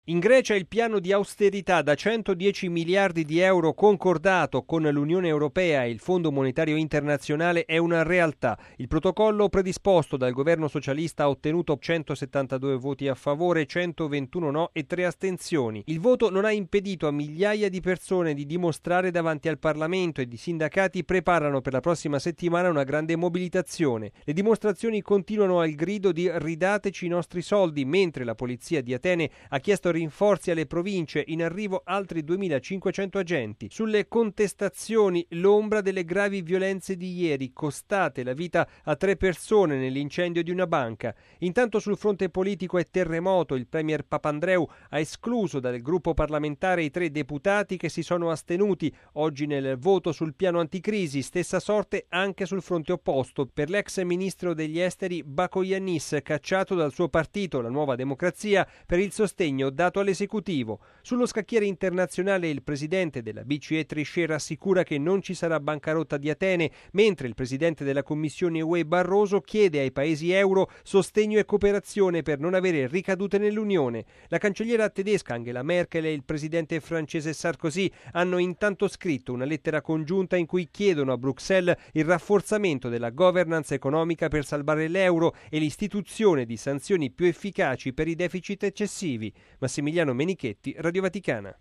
In Grecia il piano di austerità da 110 miliardi di euro concordato con l'Unione Europea e il Fondo Monetario Internazionale è una realtà. Il protocollo predisposto dal governo socialista ha ottenuto 172 voti a favore, 121 no e 3 astensioni. Il voto non ha impedito a migliaia di persone di dimostrare davanti al Parlamento, e i sindacati preparano per la prossima settimana una grande mobilitazione. Le dimostrazioni continuano al grido di "ridateci i nostri soldi", mentre la polizia di Atene ha chiesto rinforzi alle province, in arrivo altri 2500 agenti. Sulle contestazioni, l'ombra delle gravi violenze di ieri, costate la vita a 3 persone nell'incendio di una banca. Intanto sul fronte politico è terremoto. Il premier Papandreou ha escluso dal gruppo parlamentare i 3 deputati che si sono astenuti oggi nel voto sul piano anticrisi. Stessa sorte anche sul fronte opposto per l'ex ministro degli esteri Bakoyannis, cacciato dal suo partito, la Nuova Democrazia, per il sostegno dato all'esecutivo. Sullo scacchiere internazionale il presidente della BCE Trichet rassicura che non ci sarà bancarotta di Atene, mentre il presidente della Commissione UE Barroso chiede ai paesi euro sostegno e cooperazione per non avere ricadute nell'Unione. La cancelliera tedesca Angela Merkel e il presidente francese Sarkozy hanno intanto scritto una lettera congiunta in cui chiedono a Bruxelles il rafforzamento della governance economica per salvare l'euro e l'istituzione di sanzioni più efficaci per i deficit eccessivi. Massimiliano Menichetti, Radio Vaticana.